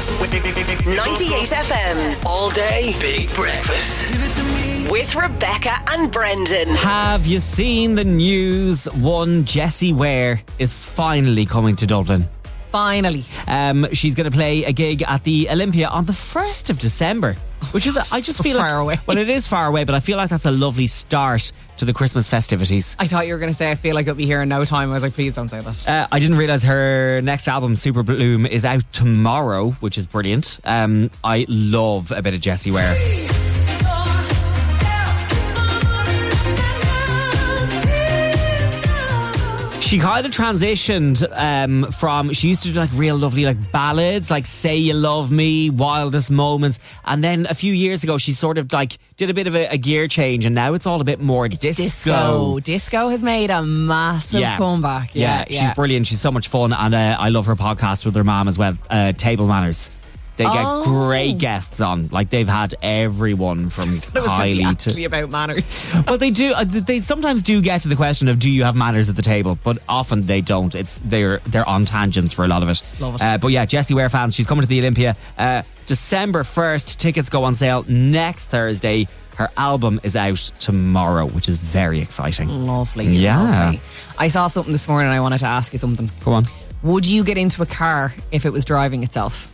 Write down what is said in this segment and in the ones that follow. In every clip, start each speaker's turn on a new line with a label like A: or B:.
A: 98 FM's All Day Big Breakfast with Rebecca and Brendan.
B: Have you seen the news? One Jessie Ware is finally coming to Dublin.
C: Finally.
B: She's going to play a gig at the Olympia on the 1st of December, which is, I just feel
C: far
B: like,
C: away.
B: Well, it is far away, but I feel like that's a lovely start to the Christmas festivities.
C: I thought you were going to say, I feel like it'll be here in no time. I was like, please don't say that.
B: I didn't realise her next album, Super Bloom, is out tomorrow, which is brilliant. I love a bit of Jessie Ware. She kind of transitioned from, she used to do like real lovely like ballads, like Say You Love Me, Wildest Moments, and then a few years ago she sort of like did a bit of a gear change, and now it's all a bit more disco.
C: Disco has made a massive comeback. Yeah,
B: she's brilliant. She's so much fun, and I love her podcast with her mom as well, Table Manners. They get great guests on. Like, they've had everyone from Kylie to...
C: actually about manners.
B: Well, they do. They sometimes do get to the question of, do you have manners at the table? But often they don't. They're on tangents for a lot of it.
C: Love it.
B: But yeah, Jessie Ware fans, she's coming to the Olympia December 1st. Tickets go on sale next Thursday. Her album is out tomorrow, which is very exciting.
C: Lovely.
B: Yeah.
C: Lovely. I saw something this morning. I wanted to ask you something.
B: Go on.
C: Would you get into a car if it was driving itself?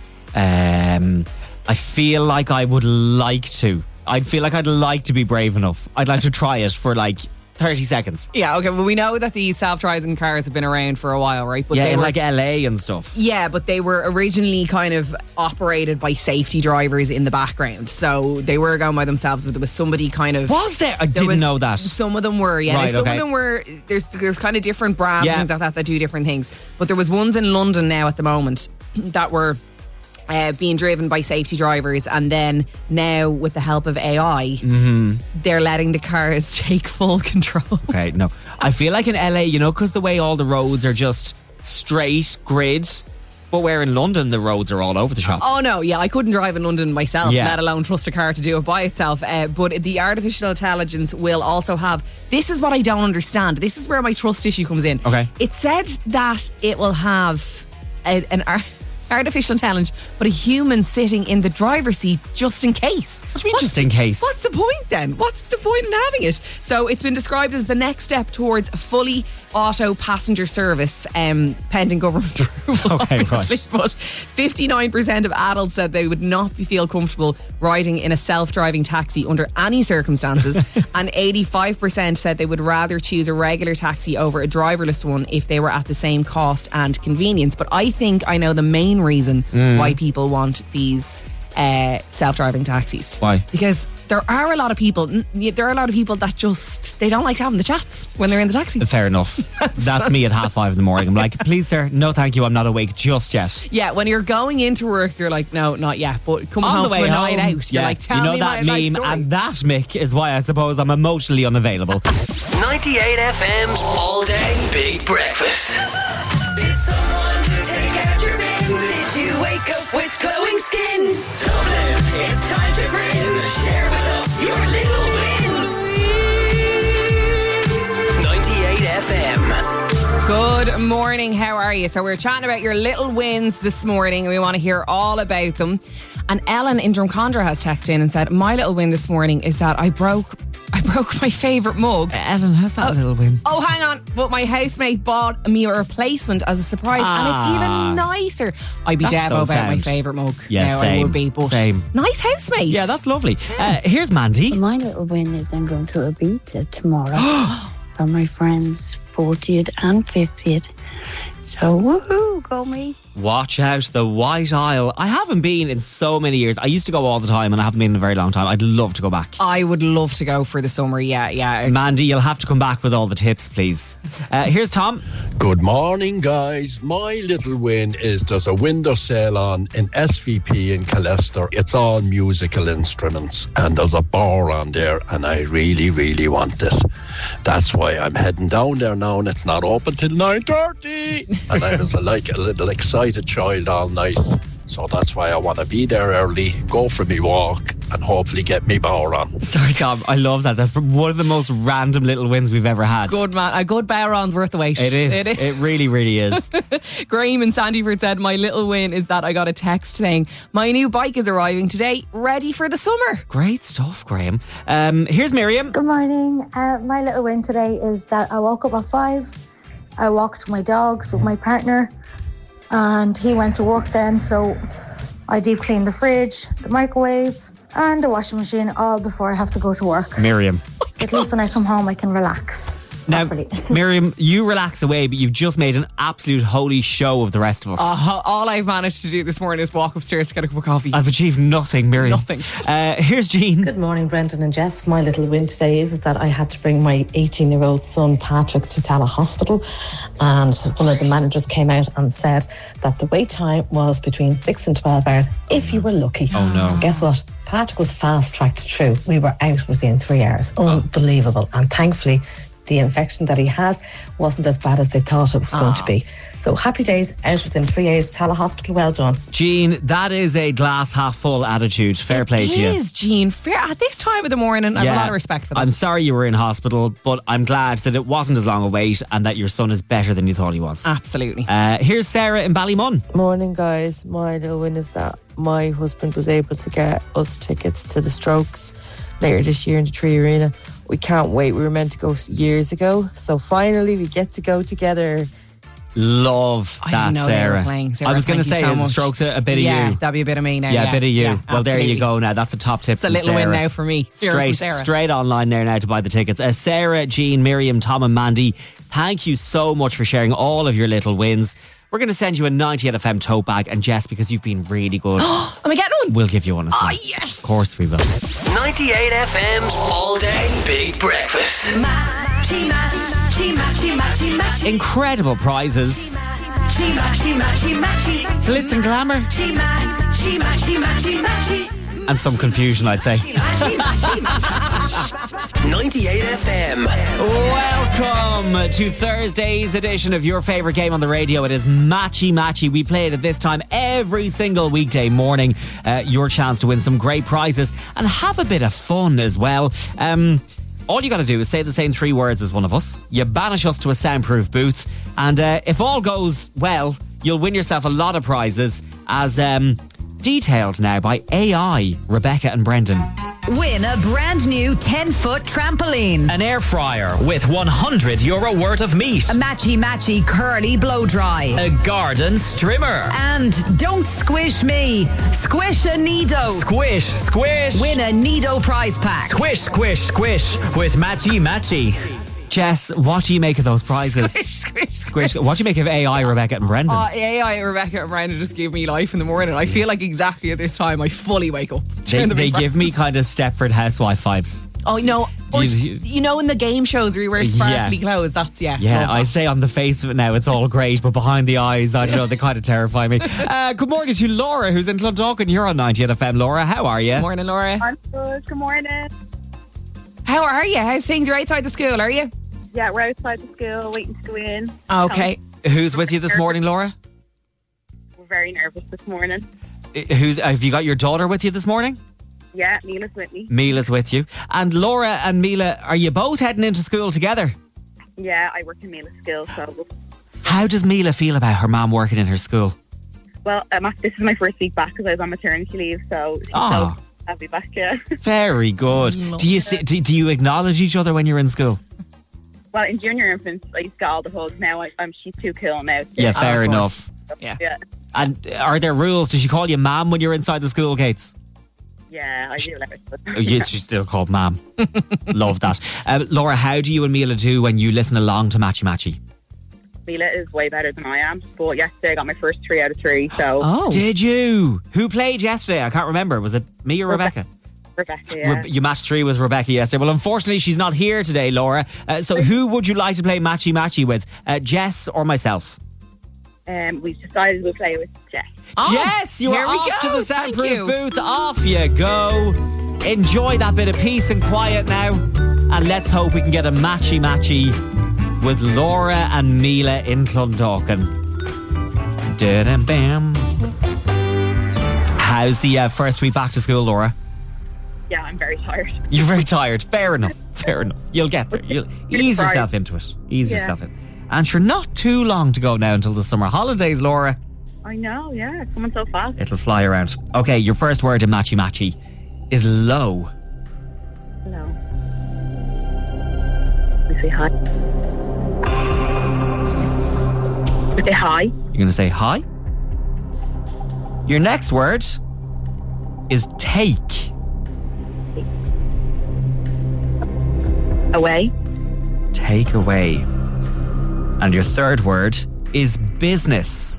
B: I feel like I would like to. I'd feel like I'd like to be brave enough. I'd like to try it for like 30 seconds.
C: Yeah, okay. Well, we know that these self-driving cars have been around for a while, right? But
B: yeah,
C: they
B: in
C: were,
B: like LA and stuff.
C: Yeah, but they were originally kind of operated by safety drivers in the background. So they were going by themselves, but there was somebody kind of...
B: Was there? I didn't know that.
C: Some of them were, yeah.
B: Right,
C: some
B: okay.
C: of them were... There's kind of different brands and things like that do different things. But there was ones in London now at the moment that were... being driven by safety drivers, and then now with the help of AI, they're letting the cars take full control.
B: Okay, no. I feel like in LA, you know, because the way all the roads are just straight grids, but where in London the roads are all over the shop.
C: Oh no, yeah, I couldn't drive in London myself,
B: Yeah.
C: let alone trust a car to do it by itself. But the artificial intelligence will also have, this is what I don't understand, this is where my trust issue comes in.
B: Okay.
C: It said that it will have an artificial intelligence, but a human sitting in the driver's seat just in case.
B: What do you mean just in case?
C: What's the point then? What's the point in having it? So it's been described as the next step towards a fully auto passenger service, pending government approval.
B: Okay,
C: obviously.
B: right.
C: But 59% of adults said they would not feel comfortable riding in a self-driving taxi under any circumstances, and 85% said they would rather choose a regular taxi over a driverless one if they were at the same cost and convenience. But I think I know the main reason why people want these self-driving taxis.
B: Why?
C: Because there are a lot of people that just, they don't like having the chats when they're in the taxi.
B: Fair enough. That's me at 5:30 in the morning. I'm like, please sir, no thank you, I'm not awake just yet.
C: Yeah, when you're going into work, you're like, no, not yet. But coming
B: On
C: home
B: the way
C: from a
B: home,
C: night out, you're like, tell
B: you know
C: me
B: that
C: my life
B: meme,
C: story.
B: and that, Mick, is why I suppose I'm emotionally unavailable.
A: 98 FM's All Day Big Breakfast.
D: Did someone take out your bin? Did you wake up with glowing skin? Dublin, it's time to grin. Share with us your little wins.
A: 98 FM.
C: Good morning, how are you? So we're chatting about your little wins this morning, and we want to hear all about them. And Ellen in Drumcondra has texted in and said, my little win this morning is that I broke my favourite mug.
B: Ellen, how's that little win?
C: Oh, hang on. But my housemate bought me a replacement as a surprise, and it's even nicer. I'd be
B: That's
C: devo
B: so
C: about
B: sound.
C: my favourite mug.
B: Yeah,
C: now,
B: same,
C: I would be, but
B: same.
C: nice housemate.
B: Yeah, that's lovely. Here's Mandy.
E: My little win is I'm going to Ibiza tomorrow for my friend's 40th and 50th. So, woohoo, go me.
B: Watch out, the White Isle. I haven't been in so many years. I used to go all the time, and I haven't been in a very long time. I'd love to go back.
C: I would love to go for the summer, yeah.
B: Mandy, you'll have to come back with all the tips, please. Here's Tom.
F: Good morning, guys. My little win is there's a window sale on in SVP in Callester. It's all musical instruments, and there's a bar on there, and I really, really want it. That's why I'm heading down there now, and it's not open till 9:30. And I was like a little excited child all night. So that's why I want to be there early, go for me walk, and hopefully get me bower on.
B: Sorry, Tom. I love that. That's one of the most random little wins we've ever had.
C: Good man. A good Bowron's worth the wait.
B: It is. It really, really is.
C: Graham in Sandyford said, my little win is that I got a text saying, my new bike is arriving today, ready for the summer.
B: Great stuff, Graham. Here's Miriam.
G: Good morning. My little win today is that I woke up at 5. I walked my dogs with my partner and he went to work then, so I deep cleaned the fridge, the microwave and the washing machine all before I have to go to work.
B: Miriam.
G: So at least when I come home I can relax.
B: Now,
G: properly.
B: Miriam, you relax away, but you've just made an absolute holy show of the rest of us.
C: All I've managed to do this morning is walk upstairs to get a cup of coffee.
B: I've achieved nothing, Miriam.
C: Nothing.
B: Here's Jean.
H: Good morning, Brendan and Jess. My little win today is that I had to bring my 18-year-old son, Patrick, to Tala Hospital. And one of the managers came out and said that the wait time was between 6 and 12 hours, if you were lucky.
B: Oh, no.
H: And guess what? Patrick was fast-tracked through. We were out within 3 hours. Unbelievable. And thankfully, the infection that he has wasn't as bad as they thought it was going to be. So happy days, out within 3 days. Tala Hospital, well done.
B: Jean, that is a glass half full attitude. Fair play to you.
C: It is, Jean. Fair at this time of the morning. I have a lot of respect for that.
B: I'm sorry you were in hospital, but I'm glad that it wasn't as long a wait and that your son is better than you thought he was.
C: Absolutely.
B: Here's Sarah in Ballymun.
I: Morning, guys. My little win is that my husband was able to get us tickets to the Strokes later this year in the Tree Arena. We can't wait. We were meant to go years ago, so finally we get to go together.
B: Love
C: I
B: that,
C: didn't know
B: Sarah.
C: they were playing. Sarah,
B: I was going to
C: thank you
B: say,
C: so
B: the
C: much.
B: Strokes a bit of
C: Yeah,
B: you.
C: that'd be a bit of me now.
B: Yeah, a bit of you.
C: Yeah,
B: well, there you
C: absolutely.
B: go now. That's a top tip
C: It's a
B: from
C: little
B: Sarah.
C: win now for me.
B: Straight online there now to buy the tickets. Sarah, Jean, Miriam, Tom and Mandy, thank you so much for sharing all of your little wins. We're going to send you a 98 FM tote bag, and Jess, because you've been really good,
C: Am I getting one?
B: we'll give you one as well.
C: Yes.
B: Of course we will.
A: 98 FM's All Day Big Breakfast.
D: Matchy, matchy, matchy, matchy, matchy.
B: Incredible prizes.
D: Matchy, matchy, matchy, matchy.
B: Glitz and glamour.
D: Matchy, matchy, matchy, matchy, matchy.
B: And some confusion, I'd say.
D: Matchy, matchy, matchy.
A: 98 FM.
B: Welcome to Thursday's edition of your favourite game on the radio. It is Matchy Matchy. We play it at this time every single weekday morning. Your chance to win some great prizes and have a bit of fun as well. All you got to do is say the same 3 words as one of us. You banish us to a soundproof booth. And if all goes well, you'll win yourself a lot of prizes as detailed now by AI, Rebecca and Brendan.
J: Win a brand new 10-foot trampoline.
K: An air fryer with €100 worth of meat.
J: A matchy curly blow dry.
K: A garden strimmer.
J: And don't squish me. Squish a Nido.
K: Squish, squish.
J: Win a Nido prize pack.
K: Squish, squish, squish with Matchy Matchy.
B: Jess, what do you make of those prizes?
C: Squish.
B: What do you make of AI, Rebecca and Brendan?
C: AI, Rebecca and Brandon just give me life in the morning. I feel like exactly at this time I fully wake up.
B: They give me kind of Stepford Housewife vibes.
C: Oh, no. Or,
B: You-
C: you know, in the game shows where you wear sparkly clothes, that's,
B: Yeah,
C: love
B: I'd
C: that.
B: say on the face of it now it's all great, but behind the eyes, I don't know, they kind of terrify me. Good morning to Laura, who's in Clondalkin. You're on 98 FM. Laura, how are you?
C: Morning, Laura.
L: I'm good. Good morning.
C: How are you? How's things? You're outside the school, are you?
L: Yeah, we're outside the school waiting to go in.
C: Okay.
B: Who's with you this morning, Laura?
L: We're very nervous this morning.
B: Have you got your daughter with you this morning?
L: Yeah, Neela's with me.
B: Mila's with you. And Laura and Mila, are you both heading into school together?
L: Yeah, I work in Neela's school, so...
B: How does Mila feel about her mum working in her school?
L: Well, this is my first week back because I was on maternity leave, so she's
B: Ah.
L: so I'll be back, yeah.
B: Very good. Do you acknowledge each other when you're in school?
L: Well, in junior infants, I used to get all the hugs. Now she's too cool now.
B: Yeah, fair enough.
C: Yeah.
B: And are there rules? Does she call you ma'am when you're inside the school gates?
L: Yeah, I do.
B: Oh, yes, she's still called ma'am. Love that. Laura, how do you and Mila do when you listen along to Matchy Matchy?
L: Mila is way better than I am. But yesterday I got my first 3 out of 3, so...
C: Oh.
B: Did you? Who played yesterday? I can't remember. Was it me or Rebecca?
L: Rebecca, yeah.
B: You matched 3 with Rebecca yesterday. Well, unfortunately, she's not here today, Laura. So who would you like to play Matchy Matchy with? Jess or myself?
L: We've decided we'll play with Jess.
B: Jess, you
C: here
B: are
C: we
B: off
C: go.
B: to the
C: Thank
B: soundproof
C: you.
B: booth. Off you go. Enjoy that bit of peace and quiet now. And let's hope we can get a Matchy Matchy with Laura and Mila in Clondalkin. Da-dam-bam. How's the first week back to school, Laura?
L: Yeah, I'm very tired.
B: You're very tired. Fair enough. Fair enough. You'll get there. You'll ease
L: Right.
B: yourself into it. Ease
L: Yeah.
B: yourself in. And sure, not too long to go now until the summer holidays, Laura.
L: I know, yeah. It's coming so fast.
B: It'll fly around. Okay, your first word in Matchy Matchy is low.
L: No. Let me say hi. Say hi.
B: You're going to say hi. Your next word is take.
L: Away.
B: Take away. And your third word is business.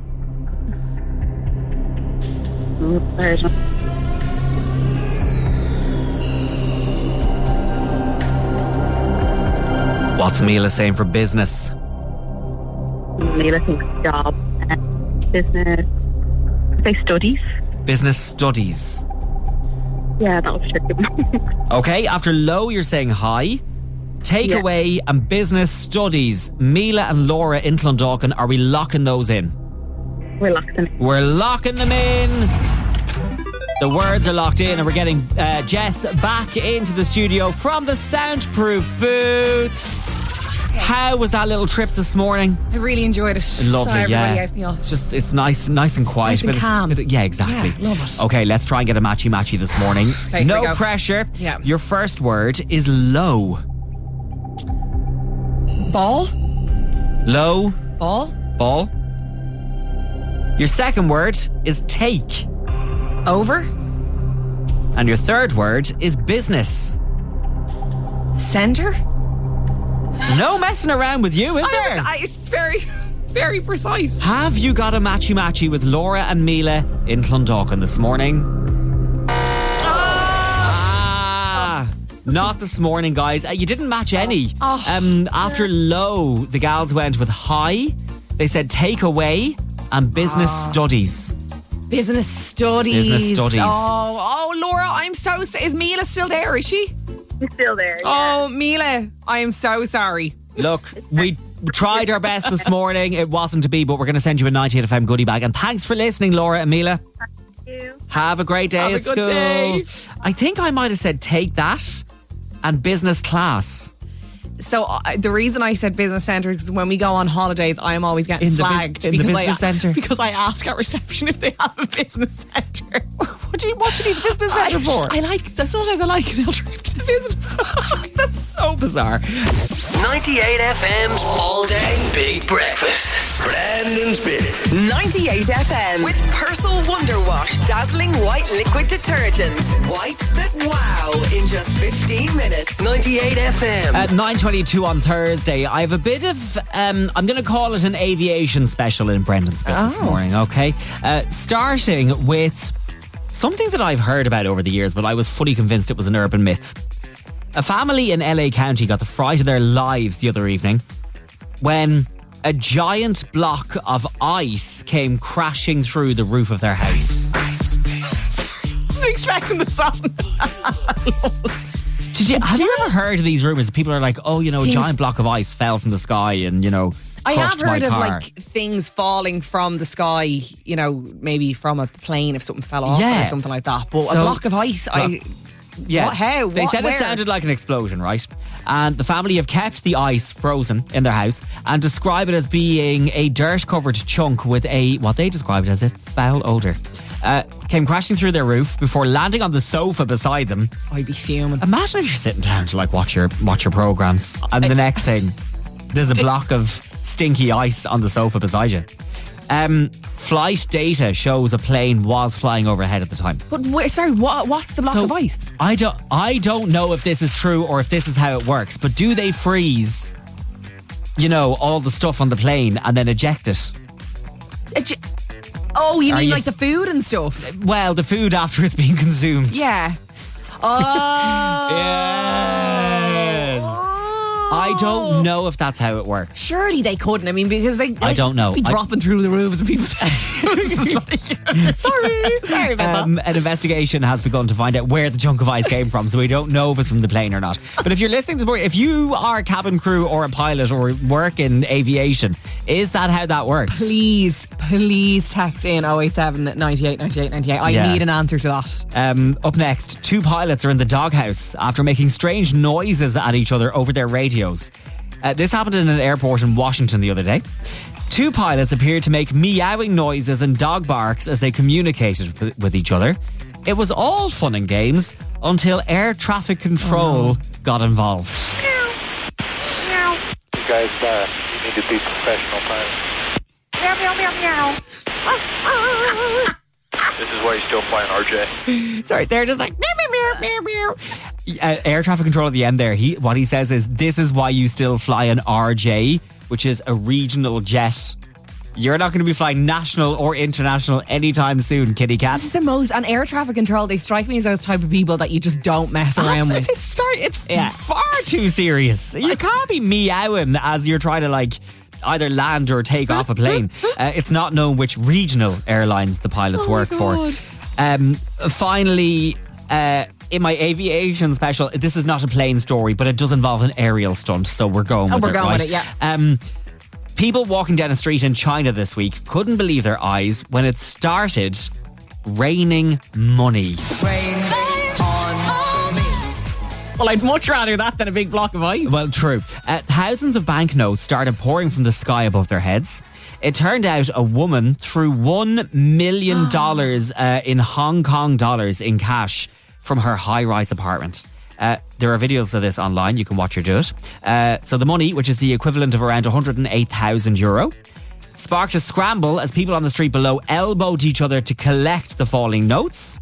B: What's Mila saying for business?
L: Mila thinks job. Business. Say studies.
B: Business studies.
L: Yeah, that was tricky.
B: Okay, after low, you're saying hi. Takeaway and business studies. Mila and Laura in Clondalkin, are we locking those in?
L: We're locked in.
B: We're locking them in. The words are locked in, and we're getting Jess back into the studio from the soundproof booth. How was that little trip this morning?
C: I really enjoyed it.
B: Lovely,
C: Saw everybody
B: yeah.
C: out in the office.
B: It's nice and quiet.
C: Nice and calm.
B: Yeah, exactly.
C: Yeah, love it.
B: Okay, let's try and get a matchy this morning.
C: Okay, here we
B: No
C: go.
B: pressure.
C: Yeah.
B: Your first word is low.
C: Ball.
B: Low.
C: Ball.
B: Ball. Your second word is take.
C: Over.
B: And your third word is business.
C: Center.
B: No messing around with you, is there?
C: It's very, very precise.
B: Have you got a matchy with Laura and Mila in Clondalkin this morning? Not this morning, guys. You didn't match any. After low, the gals went with high. They said take away and business studies.
C: Business studies.
B: Business studies.
C: Oh, Laura, I'm so. Is Mila still there? Is she?
L: She's still there.
C: Oh, Mila, I am so sorry.
B: Look, we tried our best this morning. It wasn't to be, but we're going to send you a 98 FM goodie bag. And thanks for listening, Laura and Mila.
L: Thank you.
B: Have a great day
C: Have a
B: at
C: good
B: school.
C: day.
B: I think I might have said take that and business class.
C: So the reason I said business centre is when we go on holidays, I'm always getting
B: In the
C: flagged
B: in the business centre.
C: because I ask at reception if they have a business centre.
B: What do you need a business centre for?
C: Sometimes I like an trip to the business centre. That's so bizarre.
A: 98 FM's All Day Big Breakfast. Brandon's Bit.
J: 98 FM with Persil Wonder Wash Dazzling White Liquid Detergent. Whites that wow in just 15 minutes.
A: 98 FM.
B: At 9:22 on Thursday, I have a bit of, I'm going to call it an aviation special in Brendan's Bit this morning, okay? Starting with something that I've heard about over the years, but I was fully convinced it was an urban myth. A family in LA County got the fright of their lives the other evening when a giant block of ice came crashing through the roof of their house.
C: I was expecting the song.
B: Have you ever heard of these rumours? People are like, oh, a
C: Things-
B: giant block of ice fell from the sky and,
C: I have
B: crushed my
C: heard of
B: car.
C: things falling from the sky, maybe from a plane if something fell off
B: Yeah.
C: or something like that. But
B: So-
C: a block of ice,
B: Yeah.
C: What? How?
B: They
C: What?
B: said
C: Where?
B: it sounded like an explosion, right? And the family have kept the ice frozen in their house and describe it as being a dirt-covered chunk with what they described as a foul odour. Came crashing through their roof before landing on the sofa beside them.
C: I'd be fuming.
B: Imagine if you're sitting down to watch your programmes and the next thing, there's a block of stinky ice on the sofa beside you. Flight data shows a plane was flying overhead at the time.
C: But what's the block of ice?
B: I don't know if this is true or if this is how it works, but do they freeze, all the stuff on the plane and then eject it?
C: Oh, you
B: Are
C: mean
B: you
C: like the food and stuff?
B: Well, the food after it's been consumed.
C: Yeah. Oh.
B: Yes. I don't know if that's how it works.
C: Surely they couldn't. I mean, because they
B: I don't know.
C: be dropping through the roofs of people's houses. Sorry about that.
B: An investigation has begun to find out where the chunk of ice came from, so we don't know if it's from the plane or not. But if you're listening this morning, if you are a cabin crew or a pilot or work in aviation, is that how that works?
C: Please please text in 087 98 98 98. I
B: Yeah.
C: need an answer to that.
B: Up next, 2 pilots are in the doghouse after making strange noises at each other over their radios. This happened in an airport in Washington the other day. 2 pilots appeared to make meowing noises and dog barks as they communicated with each other. It was all fun and games until air traffic control got involved.
M: You guys, you need to be professional pilots.
D: Meow, meow, meow, meow.
M: This is why you're still flying RJ.
B: Sorry, they're just like meow, meow, meow, meow, meow. Air traffic control at the end there. What he says is, this is why you still fly an RJ, which is a regional jet. You're not going to be flying national or international anytime soon, kitty cat.
C: This is the most, and air traffic control, they strike me as those type of people that you just don't mess around with.
B: It's far too serious. You can't be meowing as you're trying to like either land or take off a plane. It's not known which regional airlines the pilots work for. Finally, in my aviation special, this is not a plane story, but it does involve an aerial stunt, so we're going with it.
C: We're going
B: right?
C: with it, yeah.
B: People walking down a street in China this week couldn't believe their eyes when it started raining money.
C: Well, I'd much rather that than a big block of ice.
B: Well, true. Thousands of banknotes started pouring from the sky above their heads. It turned out a woman threw $1 million in Hong Kong dollars in cash from her high-rise apartment. There are videos of this online. You can watch her do it. So the money, which is the equivalent of around €108,000, sparked a scramble as people on the street below elbowed each other to collect the falling notes.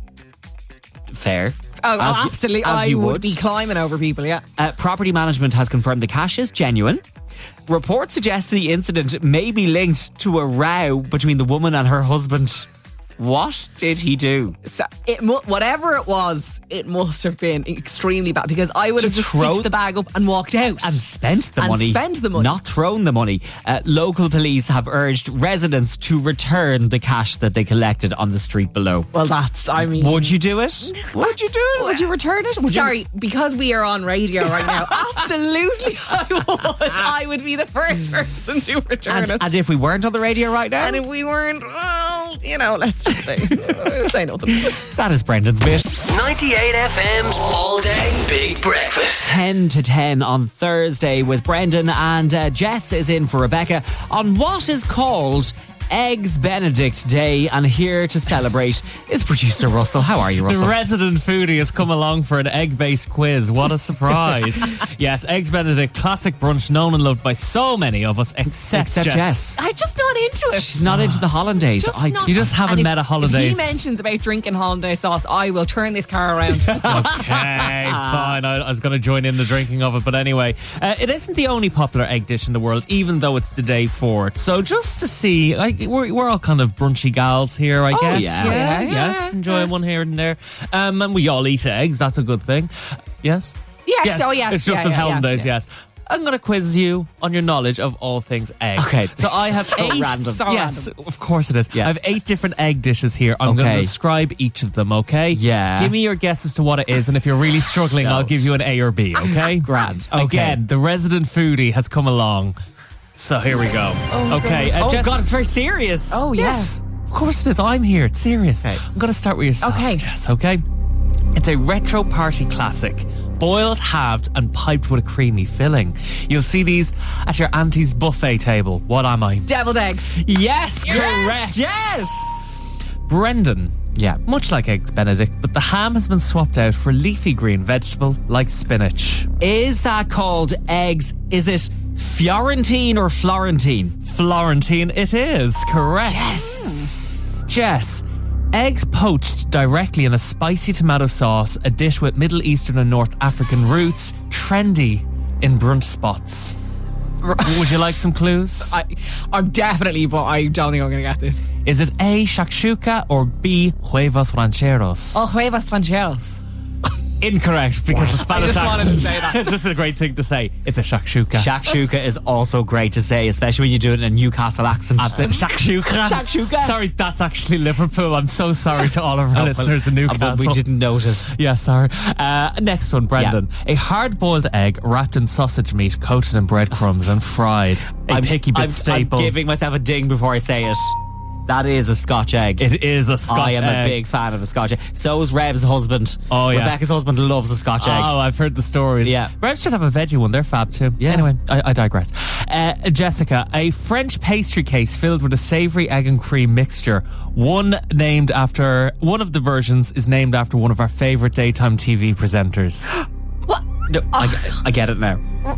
B: Fair.
C: Absolutely. I would be climbing over people, yeah.
B: Property management has confirmed the cash is genuine. Reports suggest the incident may be linked to a row between the woman and her husband. What did he do?
C: So whatever it was, it must have been extremely bad, because I would have just picked the bag up and walked out.
B: And spent the money. Not thrown the money. Local police have urged residents to return the cash that they collected on the street below.
C: Well,
B: would you do it? Would you do it?
C: Would you return it? Because we are on radio right now, absolutely I would. I would be the first person to return it.
B: And if we weren't on the radio right now?
C: And if we weren't, well, let's just say nothing.
B: That is Brendan's bit.
A: 98 FM's All Day Big Breakfast.
B: 10 to 10 on Thursday with Brendan, and Jess is in for Rebecca on what is called Eggs Benedict Day, and here to celebrate is producer Russell. How are you, Russell?
N: The resident foodie has come along for an egg-based quiz. What a surprise. Yes, Eggs Benedict, classic brunch known and loved by so many of us, except Jess.
C: I'm just not into it.
B: She's not into the hollandaise.
N: You just haven't met a hollandaise.
C: If he mentions about drinking hollandaise sauce, I will turn this car around.
N: Okay, fine. I was going to join in the drinking of it, but anyway, it isn't the only popular egg dish in the world, even though it's the day for it. So just to see, we're all kind of brunchy gals here, I guess. Yes, enjoying one here and there. And we all eat eggs. That's a good thing. Yes?
C: Yes. Oh, yes.
N: It's just in hollandaise, yes. I'm going to quiz you on your knowledge of all things eggs.
B: Okay.
N: So I have 8.
B: Random.
N: Yes, of course it is. Yeah. I have 8 different egg dishes here. I'm going to describe each of them, okay?
B: Yeah.
N: Give me your guess as to what it is, and if you're really struggling, I'll give you an A or B, okay?
B: Grand. Okay.
N: Again, the resident foodie has come along. So here we go. Okay.
B: God, it's very serious.
C: Oh,
N: yes. Of course it is. I'm here. It's serious.
B: Okay.
N: I'm going to start with yourself, Jess, okay? It's a retro party classic. Boiled, halved, and piped with a creamy filling. You'll see these at your auntie's buffet table. What am I?
C: Deviled eggs.
N: Yes, correct.
B: Yes.
N: Brendan. Yeah, much like Eggs Benedict, but the ham has been swapped out for a leafy green vegetable like spinach.
B: Is that called eggs? Is it Fiorentine or Florentine?
N: Florentine it is, correct.
B: Yes.
N: Jess, eggs poached directly in a spicy tomato sauce, a dish with Middle Eastern and North African roots, trendy in brunch spots. Would you like some clues?
C: I'm definitely, but I don't think I'm going to get this.
N: Is it A, shakshuka, or B, huevos rancheros?
C: Oh, huevos rancheros.
N: Incorrect, because the Spanish
C: I just wanted to say that.
N: It's just a great thing to say. It's a shakshuka.
B: Shakshuka is also great to say, especially when you do it in a Newcastle accent.
N: Absolutely. Shakshuka.
B: Shakshuka.
N: Sorry, that's actually Liverpool. I'm so sorry to all of our listeners in Newcastle.
B: We didn't notice.
N: Yeah, sorry. Next one, Brendan. Yeah. A hard-boiled egg wrapped in sausage meat, coated in breadcrumbs and fried. A picky bit staple.
B: I'm giving myself a ding before I say it. That is a Scotch egg.
N: It is a Scotch egg.
B: I am a big fan of a Scotch egg. So is Reb's husband.
N: Oh, yeah.
B: Rebecca's husband loves a Scotch egg.
N: Oh, I've heard the stories.
B: Yeah.
N: Reb should have a veggie one. They're fab too.
B: Yeah.
N: Anyway, I digress. Jessica, a French pastry case filled with a savoury egg and cream mixture. One of the versions is named after one of our favourite daytime TV presenters.
C: What?
B: No, I get it now.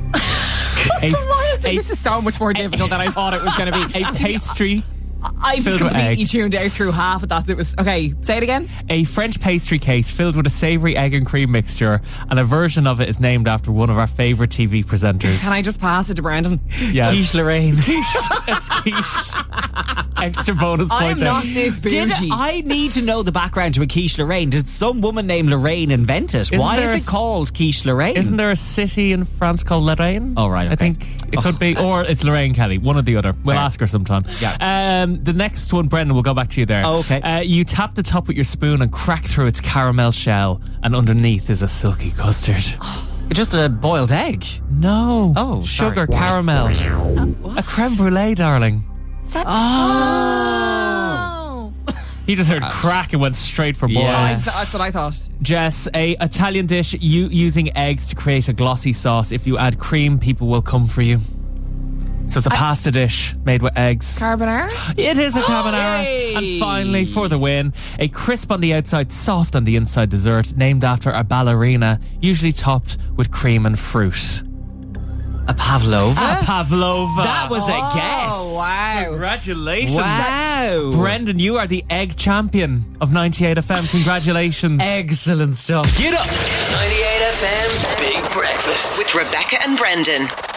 C: This is so much more difficult than I thought it was going to be.
N: A pastry.
C: I just
N: filled with
C: completely
N: egg.
C: tuned out through half of that. It was okay. Say it again.
N: A French pastry case filled with a savoury egg and cream mixture, and a version of it is named after one of our favourite TV presenters.
C: Can I just pass it to Brandon?
N: Yeah.
B: Quiche Lorraine.
N: It's quiche. Extra bonus point
C: I'm
N: there.
C: not this bougie.
B: I need to know the background to a quiche Lorraine. Did some woman named Lorraine invent it? Why is it called quiche Lorraine?
N: Isn't there a city in France called Lorraine?
B: Oh, right. Okay.
N: I think it could be. Or it's Lorraine Kelly. One or the other. We'll ask her sometime.
B: Yeah.
N: The next one, Brendan, we'll go back to you there.
B: Oh, okay.
N: You tap the top with your spoon and crack through its caramel shell, and underneath is a silky custard.
B: Just a boiled egg?
N: No.
B: Oh,
N: sugar,
B: sorry.
N: caramel. A creme brulee, darling.
C: Oh.
N: He just heard crack and went straight for boil.
B: Yeah.
C: That's what I thought.
N: Jess, a Italian dish using eggs to create a glossy sauce. If you add cream, people will come for you. So it's a pasta dish made with eggs.
C: Carbonara?
N: It is a carbonara.
B: Yay!
N: And finally, for the win, a crisp on the outside, soft on the inside dessert named after a ballerina, usually topped with cream and fruit.
B: A pavlova?
N: A pavlova.
B: That was a guess.
C: Oh, wow.
N: Congratulations.
B: Wow.
N: Brendan, you are the egg champion of 98 FM. Congratulations.
B: Excellent stuff.
A: Get up. 98 FM's Big Breakfast with Rebecca and Brendan.